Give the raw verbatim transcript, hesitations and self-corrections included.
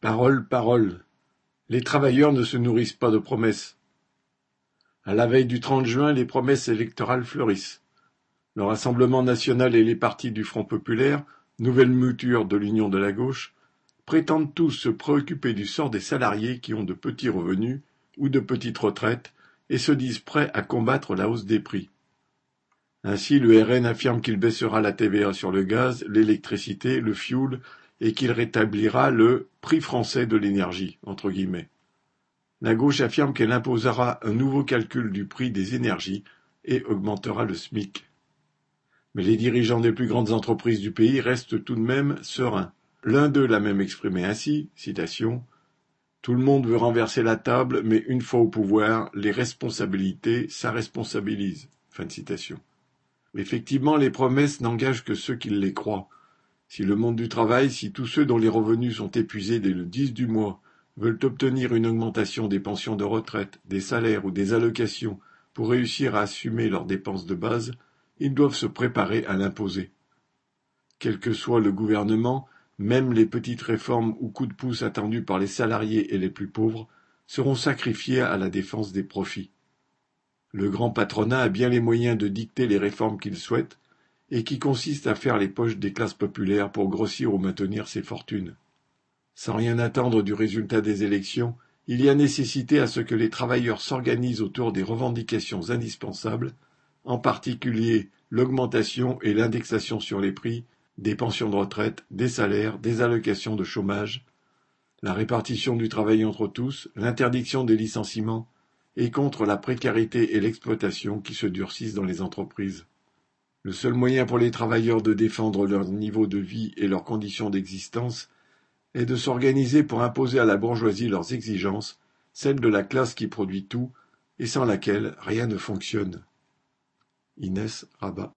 Parole, parole. Les travailleurs ne se nourrissent pas de promesses. À la veille du trente juin, les promesses électorales fleurissent. Le Rassemblement national et les partis du Front populaire, nouvelle mouture de l'Union de la gauche, prétendent tous se préoccuper du sort des salariés qui ont de petits revenus ou de petites retraites et se disent prêts à combattre la hausse des prix. Ainsi, le R N affirme qu'il baissera la T V A sur le gaz, l'électricité, le fioul et qu'il rétablira le « prix français de l'énergie ». entre guillemets. La gauche affirme qu'elle imposera un nouveau calcul du prix des énergies et augmentera le SMIC. Mais les dirigeants des plus grandes entreprises du pays restent tout de même sereins. L'un d'eux l'a même exprimé ainsi, citation, « Tout le monde veut renverser la table, mais une fois au pouvoir, les responsabilités, ça responsabilise. » Fin de citation. Effectivement, les promesses n'engagent que ceux qui les croient. Si le monde du travail, si tous ceux dont les revenus sont épuisés dès le dix du mois veulent obtenir une augmentation des pensions de retraite, des salaires ou des allocations pour réussir à assumer leurs dépenses de base, ils doivent se préparer à l'imposer. Quel que soit le gouvernement, même les petites réformes ou coups de pouce attendus par les salariés et les plus pauvres seront sacrifiés à la défense des profits. Le grand patronat a bien les moyens de dicter les réformes qu'il souhaite et qui consistent à faire les poches des classes populaires pour grossir ou maintenir ses fortunes. Sans rien attendre du résultat des élections, il y a nécessité à ce que les travailleurs s'organisent autour des revendications indispensables, en particulier l'augmentation et l'indexation sur les prix, des pensions de retraite, des salaires, des allocations de chômage, la répartition du travail entre tous, l'interdiction des licenciements, et contre la précarité et l'exploitation qui se durcissent dans les entreprises. Le seul moyen pour les travailleurs de défendre leur niveau de vie et leurs conditions d'existence est de s'organiser pour imposer à la bourgeoisie leurs exigences, celles de la classe qui produit tout et sans laquelle rien ne fonctionne. Inès Rabat.